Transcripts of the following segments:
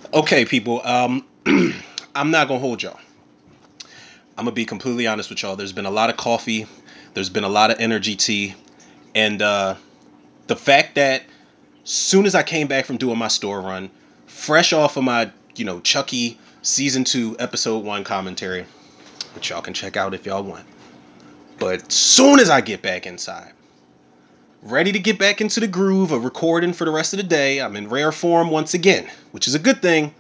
Okay, people. I'm not gonna hold y'all. I'm gonna be completely honest with y'all. There's been a lot of coffee. There's been a lot of energy tea, and the fact that soon as I came back from doing my store run, fresh off of my Chucky season 2 episode 1 commentary, which y'all can check out if y'all want. But soon as I get back inside, ready to get back into the groove of recording for the rest of the day, I'm in rare form once again, which is a good thing.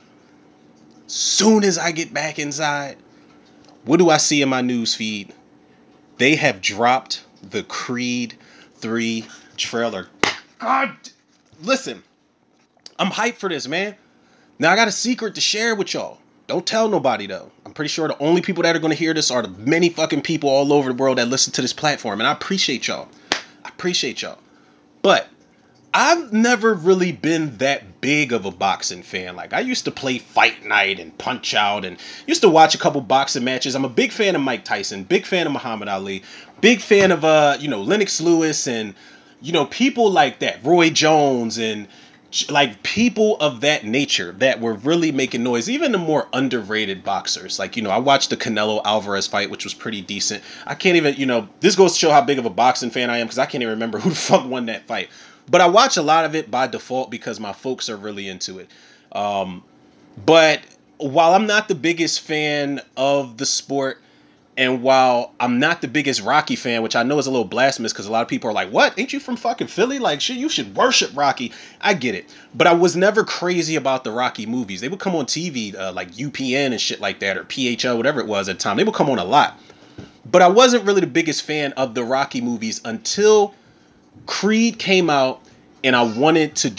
Soon as I get back inside, what do I see in my news feed? They have dropped the Creed 3 trailer. God, listen, I'm hyped for this, man. Now I got a secret to share with y'all. Don't tell nobody though. I'm pretty sure the only people that are going to hear this are the many fucking people all over the world that listen to this platform, and I appreciate y'all. I appreciate y'all. But I've never really been that big of a boxing fan. Like I used to play Fight Night and Punch Out and used to watch a couple boxing matches. I'm a big fan of Mike Tyson, big fan of Muhammad Ali, big fan of Lennox Lewis and people like that, Roy Jones and like people of that nature that were really making noise. Even the more underrated boxers, like I watched the Canelo Alvarez fight, which was pretty decent. I can't even this goes to show how big of a boxing fan I am because I can't even remember who the fuck won that fight. But I watch a lot of it by default because my folks are really into it. Um, but while I'm not the biggest fan of the sport, and while I'm not the biggest Rocky fan, which I know is a little blasphemous because a lot of people are like, "What? Ain't you from fucking Philly? Like, shit, you should worship Rocky." I get it, but I was never crazy about the Rocky movies. They would come on TV, like UPN and shit like that, or PHL, whatever it was at the time. They would come on a lot, but I wasn't really the biggest fan of the Rocky movies until Creed came out, and I wanted to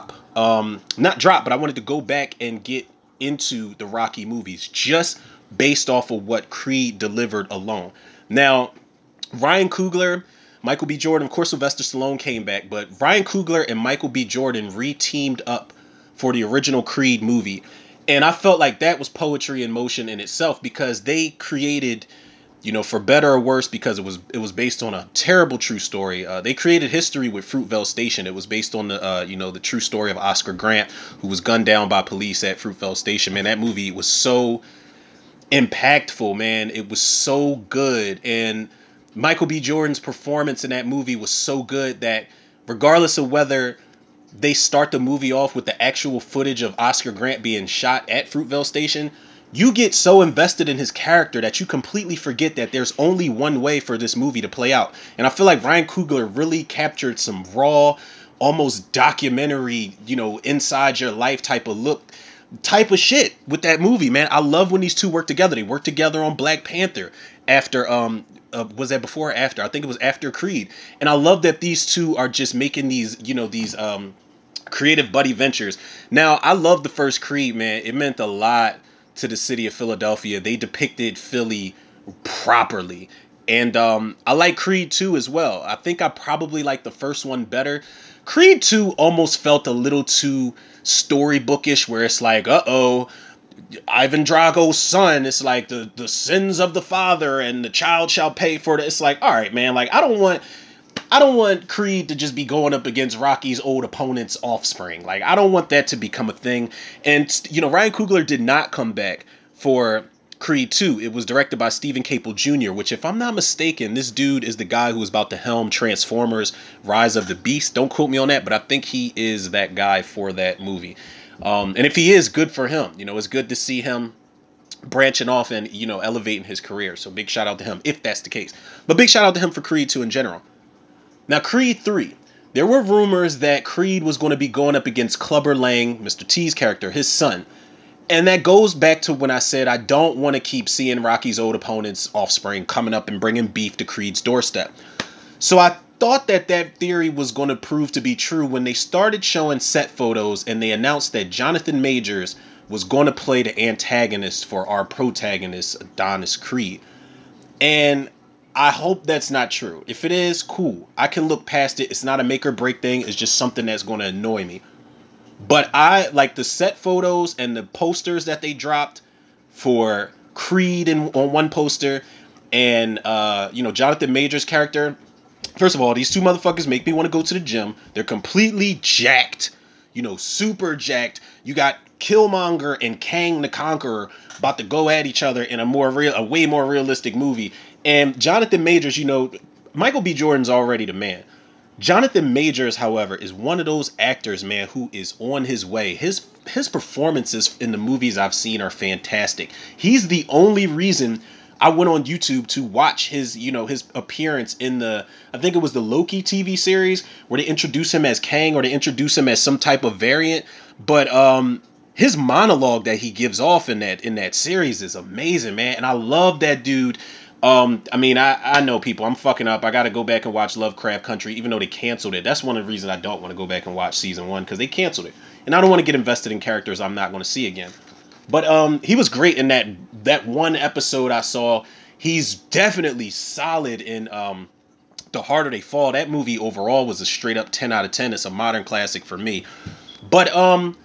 not drop, but I wanted to go back and get into the Rocky movies just based off of what Creed delivered alone. Now, Ryan Coogler, Michael B. Jordan, of course, Sylvester Stallone came back, but Ryan Coogler and Michael B. Jordan re-teamed up for the original Creed movie. And I felt like that was poetry in motion in itself because they created, for better or worse, because it was based on a terrible true story. They created history with Fruitvale Station. It was based on the true story of Oscar Grant, who was gunned down by police at Fruitvale Station. Man, that movie was so impactful, man. It was so good, and Michael B. Jordan's performance in that movie was so good that regardless of whether they start the movie off with the actual footage of Oscar Grant being shot at Fruitvale Station, you get so invested in his character that you completely forget that there's only one way for this movie to play out. And I feel like Ryan Coogler really captured some raw, almost documentary, inside your life type of shit with that movie, man. I love when these two work together. They worked together on Black Panther after was that before or after? I think it was after Creed. And I love that these two are just making these creative buddy ventures. Now, I love the first Creed, man. It meant a lot to the city of Philadelphia. They depicted Philly properly. And I like Creed 2 as well. I think I probably like the first one better. Creed 2 almost felt a little too storybookish, where it's like, Ivan Drago's son. It's like the sins of the father and the child shall pay for it. It's like, all right, man. Like, I don't want Creed to just be going up against Rocky's old opponent's offspring. Like, I don't want that to become a thing. And Ryan Coogler did not come back for Creed 2. It was directed by Stephen Caple Jr., which, if I'm not mistaken, this dude is the guy who was about to helm Transformers Rise of the Beast. Don't quote me on that, but I think he is that guy for that movie. And if he is, good for him. It's good to see him branching off and elevating his career. So big shout out to him if that's the case. But big shout out to him for Creed 2 in general. Now, Creed 3. There were rumors that Creed was going to be going up against Clubber Lang, Mr. T's character, his son. And that goes back to when I said I don't want to keep seeing Rocky's old opponent's offspring coming up and bringing beef to Creed's doorstep. So I thought that theory was going to prove to be true when they started showing set photos and they announced that Jonathan Majors was going to play the antagonist for our protagonist, Adonis Creed. And I hope that's not true. If it is, cool. I can look past it. It's not a make or break thing. It's just something that's going to annoy me. But I like the set photos and the posters that they dropped for Creed on one poster and Jonathan Majors character. First of all, these two motherfuckers make me want to go to the gym. They're completely jacked. super jacked. You got Killmonger and Kang the Conqueror about to go at each other in a way more realistic movie. And Jonathan Majors, Michael B. Jordan's already the man. Jonathan Majors, however, is one of those actors, man, who is on his way. His performances in the movies I've seen are fantastic. He's the only reason I went on YouTube to watch his appearance in I think it was the Loki TV series where they introduce him as Kang or they introduce him as some type of variant. But his monologue that he gives off in that series is amazing, man. And I love that dude. I know people. I'm fucking up. I got to go back and watch Lovecraft Country, even though they canceled it. That's one of the reasons I don't want to go back and watch season 1 because they canceled it, and I don't want to get invested in characters I'm not going to see again. But he was great in that one episode I saw. He's definitely solid in The Harder They Fall. That movie overall was a straight up 10 out of 10. It's a modern classic for me. But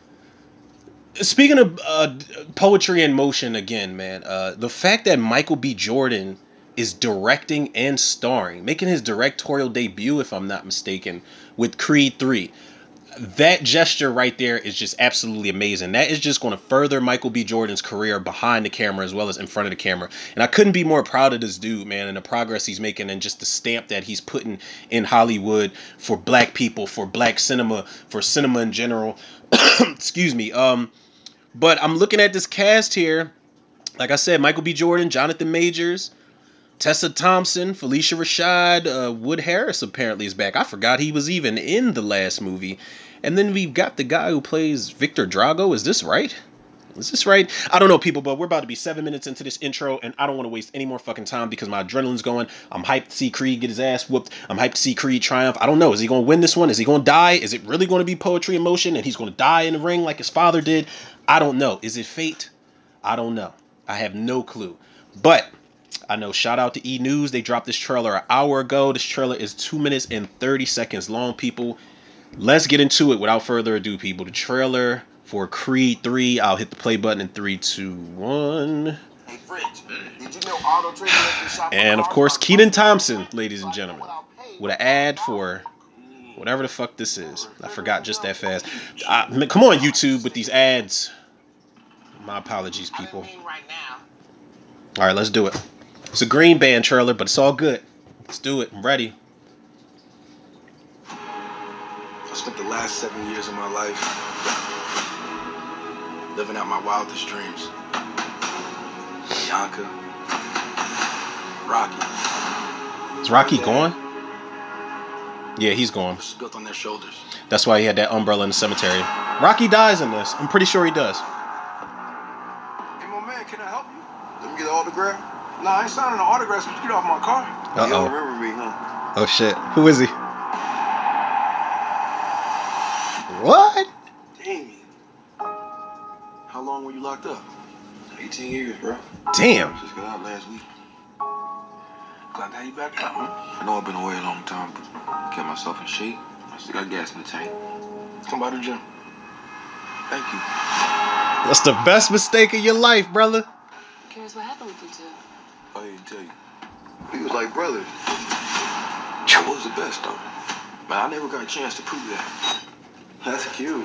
speaking of poetry in motion again, man, the fact that Michael B. Jordan is directing and starring, making his directorial debut, if I'm not mistaken, with Creed 3. That gesture right there is just absolutely amazing. That is just going to further Michael B. Jordan's career behind the camera as well as in front of the camera. And I couldn't be more proud of this dude, man, and the progress he's making and just the stamp that he's putting in Hollywood for black people, for black cinema, for cinema in general. Excuse me. But I'm looking at this cast here. Like I said, Michael B. Jordan, Jonathan Majors, Tessa Thompson, Felicia Rashad, Wood Harris apparently is back. I forgot he was even in the last movie. And then we've got the guy who plays Victor Drago. Is this right? Is this right? I don't know, people, but we're about to be 7 minutes into this intro, and I don't want to waste any more fucking time because my adrenaline's going. I'm hyped to see Creed get his ass whooped. I'm hyped to see Creed triumph. I don't know. Is he going to win this one? Is he going to die? Is it really going to be poetry in motion, and he's going to die in the ring like his father did? I don't know. Is it fate? I don't know. I have no clue. But I know, shout out to E! News. They dropped this trailer an hour ago. This trailer is 2 minutes and 30 seconds long, people. Let's get into it without further ado, people. The trailer for Creed 3. I'll hit the play button in 3, 2, 1. Hey, Fridge, did you know Auto Trader lets you shop for And of cars course, while Keaton customers Thompson, pay ladies and gentlemen, without paying with an $1,000? ad for whatever the fuck this is. I forgot just that fast. Come on, YouTube, with these ads. My apologies, I didn't people. mean right now. All right, let's do it. It's a Green Band trailer, but it's all good. Let's do it. I'm ready. I spent the last 7 years of my life living out my wildest dreams. Bianca, Rocky. Is Rocky gone? Yeah, he's gone. This is built on their shoulders. That's why he had that umbrella in the cemetery. Rocky dies in this. I'm pretty sure he does. Hey, my man, can I help you? Let me get an autograph. Nah, I ain't signing an autograph. So get off my car. You don't remember me, huh? Oh shit. Who is he? What? Damien. How long were you locked up? 18 years, bro. Damn. Just got out last week. Glad to have you back. I know I've been away a long time, but get myself in shape. I still got gas in the tank. Come by the gym. Thank you. That's the best mistake of your life, brother. Curious what happened with you two? I didn't tell you. We was like brothers. I was the best, though. But I never got a chance to prove that. That's cute.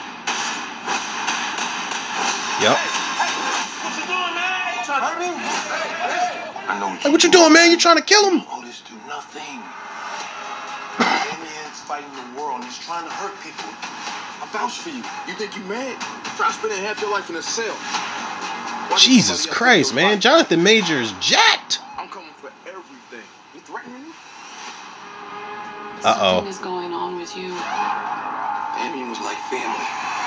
Yep. Hey, what you doing, man? You trying to hurt me? I know Hey, what you doing, man? You trying to kill him? Oh, this do nothing. Damien's fighting the world and he's trying to hurt people. I vouch for you. You think you mad? Try spending half your life in a cell. Jesus Christ, man. Jonathan Majors jacked. I'm coming for everything. You threatening me? Uh-oh. Something is going on with you. Damien was like family.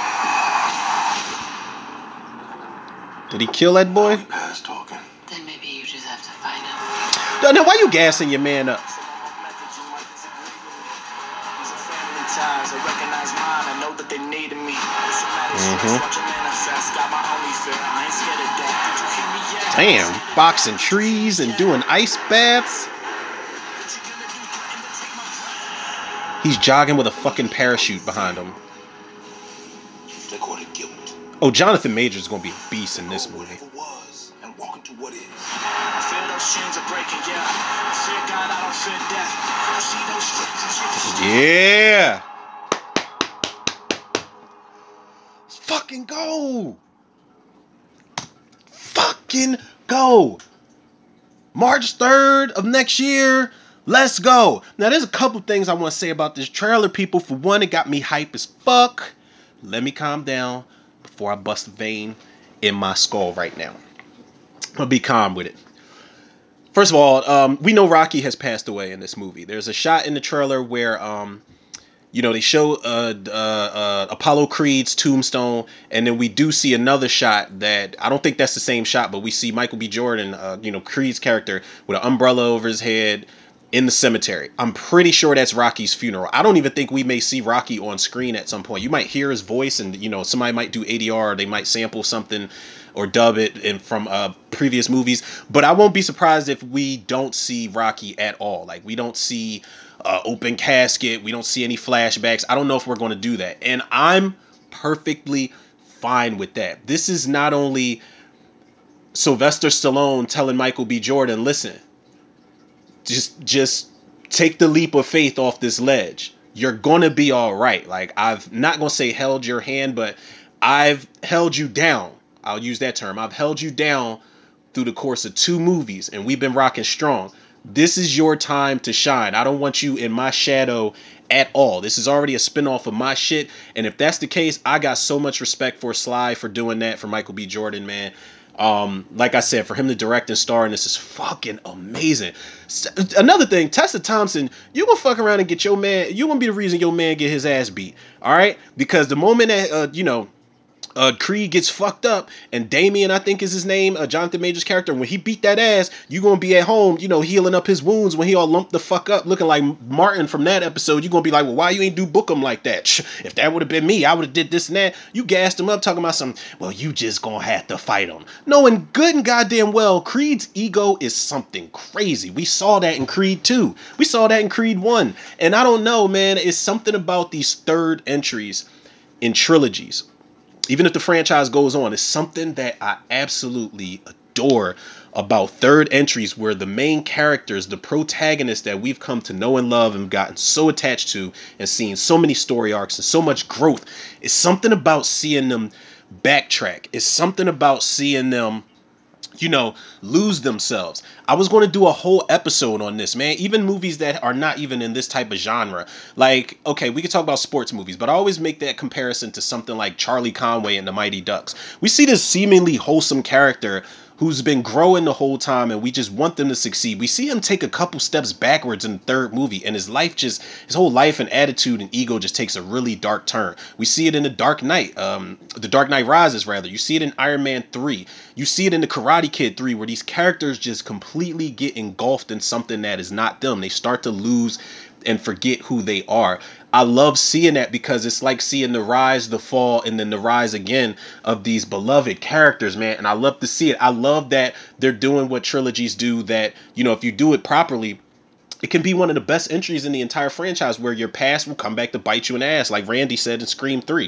Did he kill that boy? We passed talking. Then maybe you just have to find him. Now, why you gassing your man up? These are family ties. I recognize mine. I know that they needed me. It's a matter of stress. Watch it manifest. Got my only fear. I ain't scared of death. Did you hear me yet? Damn, boxing trees and doing ice baths. He's jogging with a fucking parachute behind him. They call it guilt. Oh, Jonathan Majors is gonna be a beast in this movie. Whatever was and walk into what is. I feel those chains are breaking, yeah. I fear God, I don't fear death. I see those stripes and shit. Yeah. fucking go. Fucking go. March 3rd of next year. Let's go. Now, there's a couple things I want to say about this trailer, people. For one, it got me hype as fuck. Let me calm down before I bust a vein in my skull right now. I'm gonna be calm with it. First of all, we know Rocky has passed away in this movie. There's a shot in the trailer where they show Apollo Creed's tombstone, and then we do see another shot that I don't think that's the same shot, but we see Michael B. Jordan, Creed's character, with an umbrella over his head in the cemetery. I'm pretty sure that's Rocky's funeral. I don't even think we may see Rocky on screen at some point. You might hear his voice, and somebody might do ADR, or they might sample something or dub it from previous movies. But I won't be surprised if we don't see Rocky at all. Like, we don't see open casket. We don't see any flashbacks. I don't know if we're going to do that. And I'm perfectly fine with that. This is not only Sylvester Stallone telling Michael B. Jordan, listen, just take the leap of faith off this ledge. You're going to be all right. Like, I've not going to say held your hand, but I've held you down. I'll use that term. I've held you down through the course of 2 movies, and we've been rocking strong. This is your time to shine. I don't want you in my shadow at all. This is already a spinoff of my shit. And if that's the case, I got so much respect for Sly for doing that, for Michael B. Jordan, man. Like I said, for him to direct and star in this is fucking amazing. Another thing, Tessa Thompson, you gonna fuck around and get your man, you gonna be the reason your man get his ass beat. All right? Because the moment that, Creed gets fucked up, and Damien, I think is his name, Jonathan Major's character, when he beat that ass, you gonna be at home, healing up his wounds when he all lumped the fuck up, looking like Martin from that episode. You gonna be like, well, why you ain't do book him like that? If that would have been me, I would have did this and that. You gassed him up talking about some, well, you just gonna have to fight him. Knowing good and goddamn well, Creed's ego is something crazy. We saw that in Creed 2. We saw that in Creed 1. And I don't know, man, it's something about these third entries in trilogies, even if the franchise goes on, is something that I absolutely adore about third entries, where the main characters, the protagonists that we've come to know and love and gotten so attached to and seen so many story arcs and so much growth, is something about seeing them backtrack. It's something about seeing them lose themselves. I was going to do a whole episode on this, man. Even movies that are not even in this type of genre. Like, okay, we could talk about sports movies, but I always make that comparison to something like Charlie Conway and the Mighty Ducks. We see this seemingly wholesome character who's been growing the whole time, and we just want them to succeed. We see him take a couple steps backwards in the third movie, and his whole life and attitude and ego just takes a really dark turn. We see it in the Dark Knight, the Dark Knight Rises, rather. You see it in Iron Man 3. You see it in the Karate Kid 3, where these characters just completely get engulfed in something that is not them. They start to lose and forget who they are. I love seeing that, because it's like seeing the rise, the fall, and then the rise again of these beloved characters, man. And I love to see it. I love that they're doing what trilogies do, that, if you do it properly, it can be one of the best entries in the entire franchise, where your past will come back to bite you in the ass, like Randy said in Scream 3.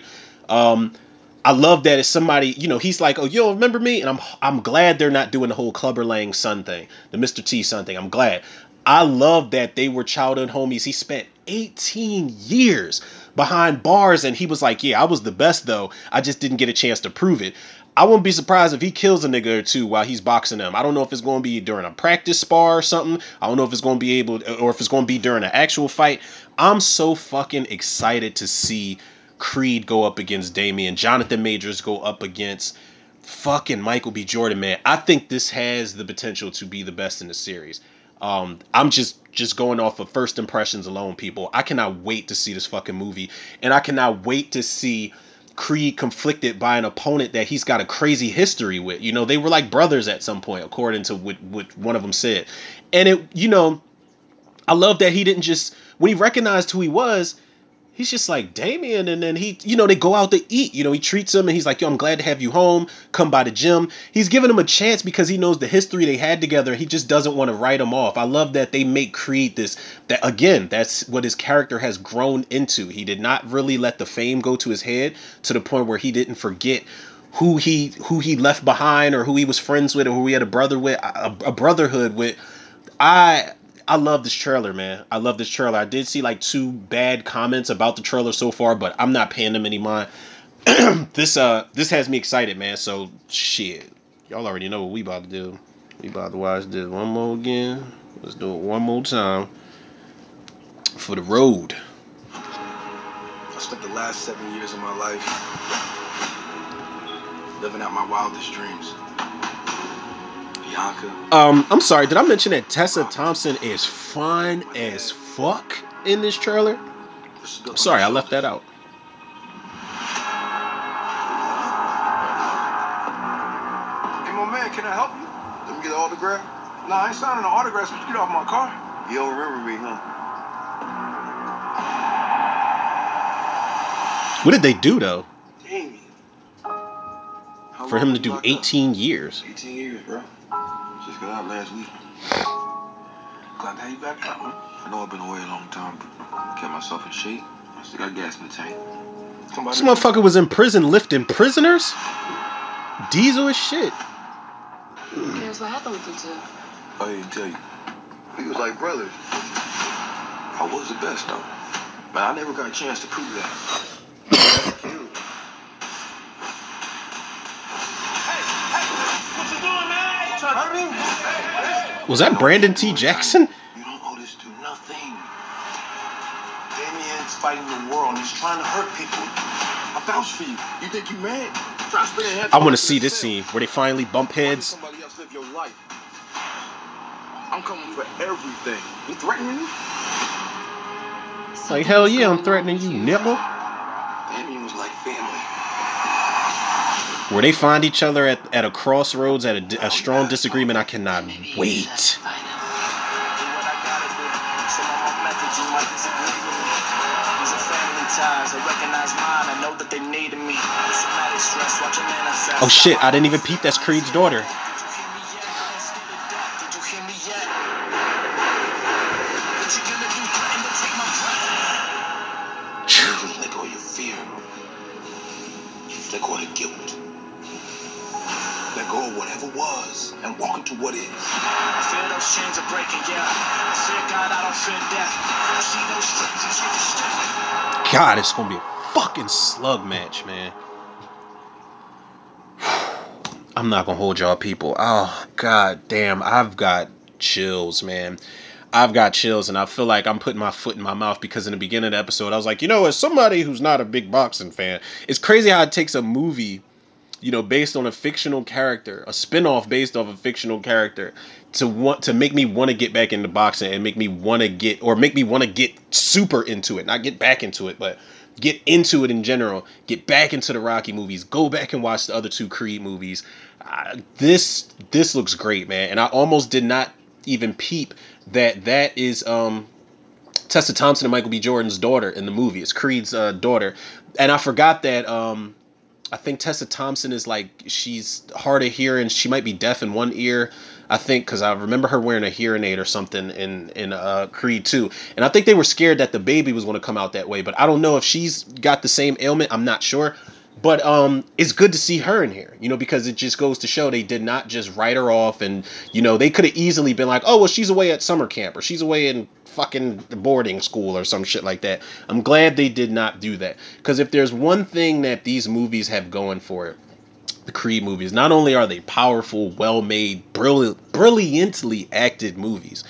I love that it's somebody, he's like, oh, yo, remember me? And I'm glad they're not doing the whole Clubber Lang son thing, the Mr. T son thing. I'm glad. I love that they were childhood homies. He spent 18 years behind bars, and he was like, yeah, I was the best, though. I just didn't get a chance to prove it. I wouldn't be surprised if he kills a nigga or two while he's boxing them. I don't know if it's going to be during a practice spar or something. I don't know if it's going to be or if it's going to be during an actual fight. I'm so fucking excited to see Creed go up against Damien, Jonathan Majors go up against fucking Michael B. Jordan, man. I think this has the potential to be the best in the series. I'm just going off of first impressions alone, people. I cannot wait to see this fucking movie, and I cannot wait to see Creed conflicted by an opponent that he's got a crazy history with. They were like brothers at some point, according to what one of them said. And I love that he didn't just, when he recognized who he was, he's just like, Damien. And then he, they go out to eat. He treats him, and he's like, yo, I'm glad to have you home. Come by the gym. He's giving him a chance because he knows the history they had together. He just doesn't want to write him off. I love that they make Creed this, that again, that's what his character has grown into. He did not really let the fame go to his head to the point where he didn't forget who he left behind, or who he was friends with, or who he had a brother with, a brotherhood with. I love this trailer, man. I love this trailer. I did see like 2 bad comments about the trailer so far, but I'm not paying them any mind. This has me excited, man. So shit, y'all already know what we about to do. We about to watch this one more again. Let's do it one more time for the road. I spent the last 7 years of my life living out my wildest dreams. Bianca. I'm sorry. Did I mention that Tessa Thompson is fine as fuck in this trailer? Sorry, I left that out. Hey, my man, can I help you? Let me get an autograph. Nah, I ain't signing an autograph, so you get off my car. You don't remember me, huh? What did they do though Damn. for him to do 18 years? 18 years, bro. Just got out last week. Glad to have you back. I know I've been away a long time, but kept myself in shape. I still got gas in the tank. This motherfucker was in prison lifting prisoners? Diesel as shit. Who cares what happened with you two? I didn't tell you. We was like brothers. I was the best, though. But I never got a chance to prove that. That's cute. What you doing, man? You trying to hurt me? Was that Brandon T. Jackson? You don't owe this dude nothing. Damien's fighting the world and he's trying to hurt people. I vouch for you. You think you mad? Try spending half I want to see this scene where they finally bump heads. Somebody else live your life. I'm coming for everything. You threatening me? Like, hell yeah, I'm threatening you, nigga. Damien was like family. Where they find each other at a crossroads at a strong disagreement, I cannot wait. Do what I gotta do. Some of my methods you might disagree with me. These are family ties. I recognize mine. I know that they needed me. It's a matter of stress. Watch it manifest. Oh shit, I didn't even peep that's Creed's daughter. Did you hear me yet? I ain't scared of death. Did you hear me yet? What you gonna do? Threaten to take my breath? I need you to let go of your fear. Let go of the guilt. Let go of whatever was and walk into what is. I feel those chains are breaking, yeah. I fear God, I don't fear death. I see those stripes and shit is stiff. God, it's gonna be a fucking slug match, man. I'm not gonna hold y'all people. Oh god damn, I've got chills, man. I've got chills, and I feel like I'm putting my foot in my mouth because in the beginning of the episode, I was like, as somebody who's not a big boxing fan, it's crazy how it takes a movie, based on a fictional character, a spin-off based off a fictional character, to make me want to get back into boxing and make me want to get super into it, not get back into it, but get into it in general, get back into the Rocky movies, go back and watch the other two Creed movies. This looks great, man, and I almost did not even peep that is Tessa Thompson and Michael B. Jordan's daughter in the movie. It's Creed's daughter, and I forgot that I think Tessa Thompson is like, she's hard of hearing. She might be deaf in one ear, I think, because I remember her wearing a hearing aid or something in Creed 2. And I think they were scared that the baby was going to come out that way. But I don't know if she's got the same ailment. I'm not sure. But it's good to see her in here, because it just goes to show they did not just write her off. And, they could have easily been like, oh, well, she's away at summer camp or she's away in fucking boarding school or some shit like that. I'm glad they did not do that. Because if there's one thing that these movies have going for it, the Creed movies, not only are they powerful, well-made, brilliantly acted movies,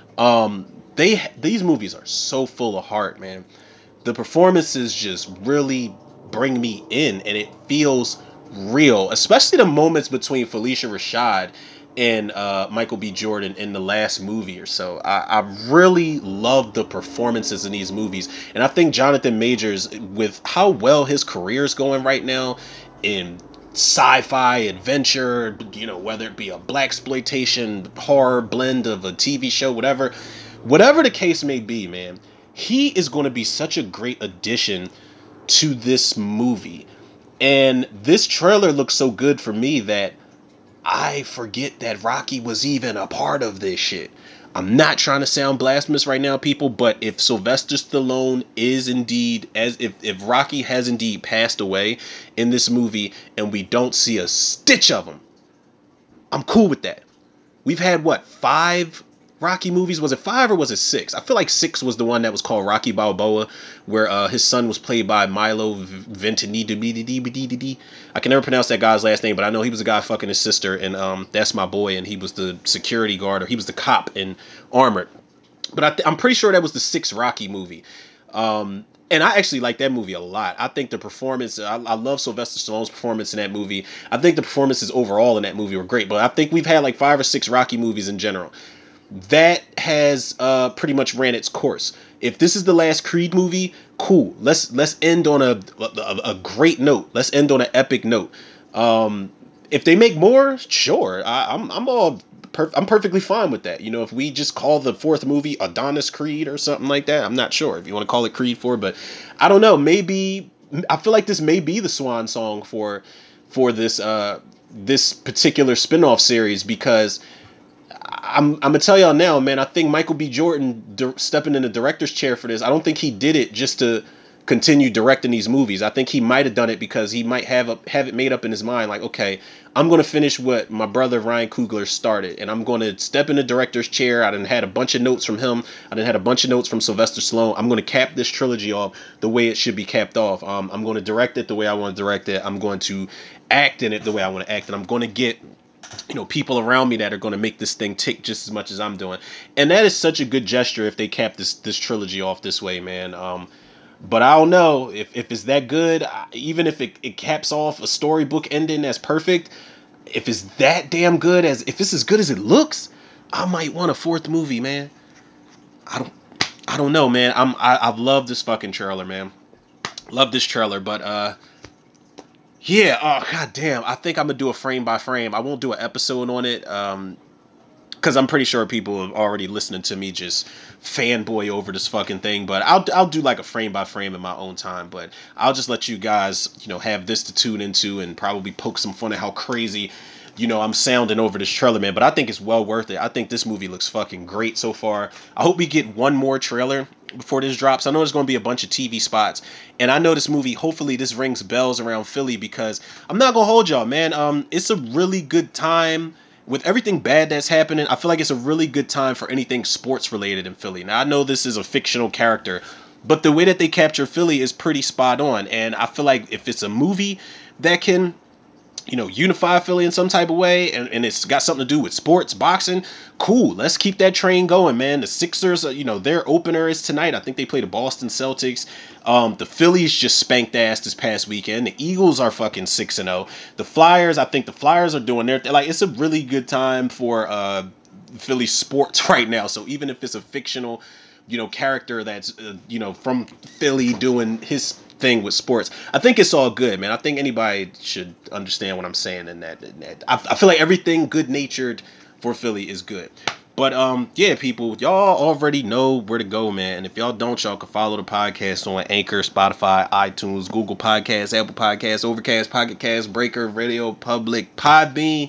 these movies are so full of heart, man. The performances just really bring me in, and it feels real, especially the moments between Felicia Rashad and Michael B. Jordan in the last movie or so. I really love the performances in these movies, and I think Jonathan Majors, with how well his career is going right now in sci-fi adventure, whether it be a blaxploitation horror blend of a TV show, whatever the case may be, man, he is going to be such a great addition to this movie. And this trailer looks so good for me that I forget that Rocky was even a part of this shit. I'm not trying to sound blasphemous right now, people, but if Sylvester Stallone is indeed, as if Rocky has indeed passed away in this movie and we don't see a stitch of him, I'm cool with that. We've had what, 5 Rocky movies. Was it 5 or was it 6? I feel like 6 was the one that was called Rocky Balboa, where his son was played by Milo Ventimiglia. I can never pronounce that guy's last name, but I know he was a guy fucking his sister, and That's My Boy, and he was the security guard, or he was the cop in Armored. But I'm pretty sure that was the 6th Rocky movie. And I actually like that movie a lot. I think the performance, I love Sylvester Stallone's performance in that movie. I think the performances overall in that movie were great. But I think we've had like 5 or 6 Rocky movies in general. That has pretty much ran its course. If this is the last Creed movie, cool. Let's end on a great note. Let's end on an epic note. If they make more, sure. I'm perfectly fine with that. You know, if we just call the 4th movie Adonis Creed or something like that, I'm not sure if you want to call it Creed 4, but I don't know. Maybe I feel like this may be the swan song for this particular spinoff series, because I'm gonna tell y'all now, man. I think Michael B. Jordan stepping in the director's chair for this. I don't think he did it just to continue directing these movies. I think he might have done it because he might have it made up in his mind, like, okay, I'm gonna finish what my brother Ryan Coogler started, and I'm gonna step in the director's chair. I done had a bunch of notes from him. I done had a bunch of notes from Sylvester Stallone. I'm gonna cap this trilogy off the way it should be capped off. I'm gonna direct it the way I want to direct it. I'm going to act in it the way I want to act, and I'm going to get people around me that are going to make this thing tick just as much as I'm doing. And that is such a good gesture if they cap this trilogy off this way, man. But I don't know if it's that good. Even if it caps off a storybook ending that's perfect, if it's that damn good, as if it's as good as it looks, I might want a 4th movie, man. I don't I don't know, man. I've loved this fucking trailer, man. Love this trailer, but yeah, oh god damn. I think I'm gonna do a frame by frame. I won't do an episode on it. Because I'm pretty sure people are already listening to me just fanboy over this fucking thing. But I'll do like a frame by frame in my own time. But I'll just let you guys have this to tune into and probably poke some fun at how crazy I'm sounding over this trailer, man. But I think it's well worth it. I think this movie looks fucking great so far. I hope we get one more trailer before this drops. I know there's going to be a bunch of TV spots, and I know this movie, hopefully this rings bells around Philly, because I'm not gonna hold y'all, man. It's a really good time with everything bad that's happening. I feel like it's a really good time for anything sports related in Philly. Now I know this is a fictional character, but the way that they capture Philly is pretty spot on, and I feel like if it's a movie that can unify Philly in some type of way, and it's got something to do with sports, boxing, cool. Let's keep that train going, man. The Sixers, their opener is tonight. I think they play the Boston Celtics. The Phillies just spanked ass this past weekend. The Eagles are fucking 6-0. The Flyers, I think the Flyers are doing their thing. Like, it's a really good time for Philly sports right now. So even if it's a fictional character that's from Philly doing his thing with sports, I think it's all good, man. I think anybody should understand what I'm saying in that. I feel like everything good natured for Philly is good. But yeah, people, y'all already know where to go, man. And if y'all don't, y'all can follow the podcast on Anchor, Spotify, iTunes, Google Podcasts, Apple Podcasts, Overcast, Pocket Cast, Breaker, Radio Public, Podbean,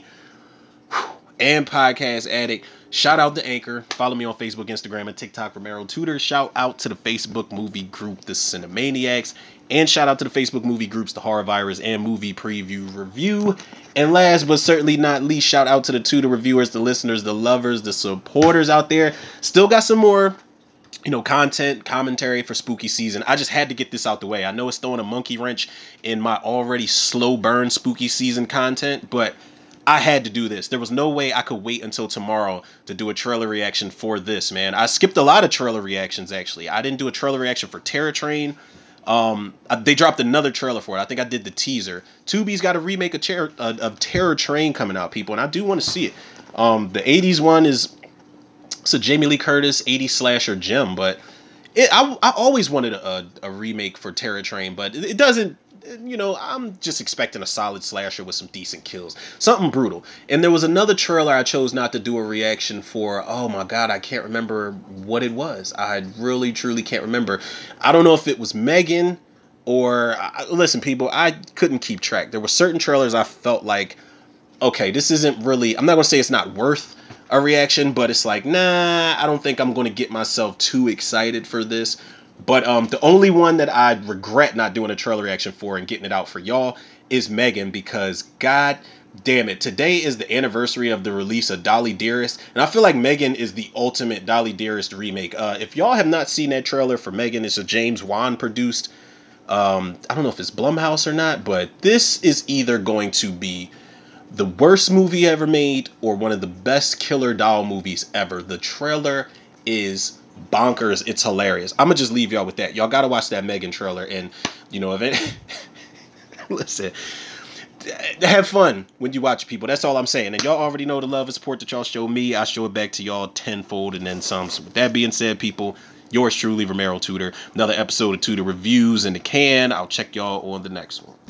and Podcast Addict. Shout out to Anchor. Follow me on Facebook, Instagram, and TikTok, Romero Tudor. Shout out to the Facebook movie group, The Cinemaniacs. And shout out to the Facebook movie groups, The Horror Virus and Movie Preview Review. And last but certainly not least, shout out to the Tudor reviewers, the listeners, the lovers, the supporters out there. Still got some more content, commentary for spooky season. I just had to get this out the way. I know it's throwing a monkey wrench in my already slow burn spooky season content, but I had to do this. There was no way I could wait until tomorrow to do a trailer reaction for this, man. I skipped a lot of trailer reactions, actually. I didn't do a trailer reaction for Terror Train. They dropped another trailer for it. I think I did the teaser. Tubi's got a remake of Terror Train coming out, people, and I do want to see it. The 80s one is it's a Jamie Lee Curtis 80s slasher gem, but I always wanted a remake for Terror Train, but it doesn't. I'm just expecting a solid slasher with some decent kills, something brutal. And there was another trailer I chose not to do a reaction for. Oh my god, I can't remember what it was. I really truly can't remember. I don't know if it was Megan or listen, people, I couldn't keep track. There were certain trailers I felt like, okay, this isn't really, I'm not going to say it's not worth a reaction, but it's like, nah, I don't think I'm going to get myself too excited for this. But the only one that I regret not doing a trailer reaction for and getting it out for y'all is Megan, because god damn it, today is the anniversary of the release of Dolly Dearest, and I feel like Megan is the ultimate Dolly Dearest remake. If y'all have not seen that trailer for Megan, it's a James Wan produced. I don't know if it's Blumhouse or not, but this is either going to be the worst movie ever made or one of the best killer doll movies ever. The trailer is bonkers. It's hilarious. I'm gonna just leave y'all with that. Y'all gotta watch that Megan trailer, and if it listen, have fun when you watch people. That's all I'm saying. And y'all already know the love and support that y'all show me. I show it back to y'all tenfold and then some. So with that being said, people, yours truly, Romero Tudor. Another episode of Tudor Reviews in the can. I'll check y'all on the next one.